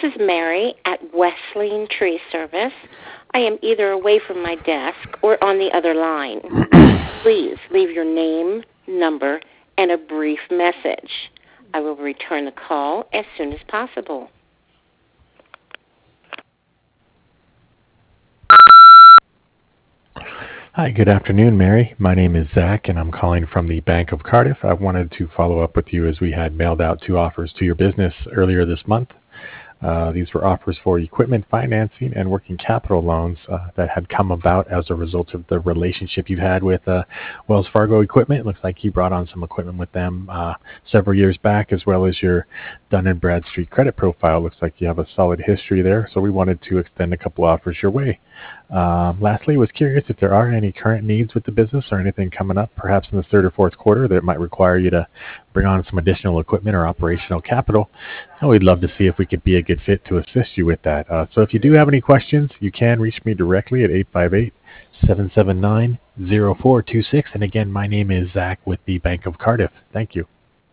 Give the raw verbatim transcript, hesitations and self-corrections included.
is Mary at Wesleyan Tree Service. I am either away from my desk or on the other line. Please leave your name, number, and a brief message. I will return the call as soon as possible. Hi, good afternoon, Mary. My name is Zach, and I'm calling from the Bank of Cardiff. I wanted to follow up with you as we had mailed out two offers to your business earlier this month. Uh, these were offers for equipment financing and working capital loans uh, that had come about as a result of the relationship you've had with uh, Wells Fargo Equipment. It looks like you brought on some equipment with them uh, several years back, as well as your Dun and Bradstreet credit profile. Looks like you have a solid history there, so we wanted to extend a couple offers your way. Um, lastly, was curious if there are any current needs with the business or anything coming up, perhaps in the third or fourth quarter, that might require you to bring on some additional equipment or operational capital. And we'd love to see if we could be a good fit to assist you with that. Uh, so if you do have any questions, you can reach me directly at eight five eight, seven seven nine, zero four two six. And again, my name is Zach with the Bank of Cardiff. Thank you.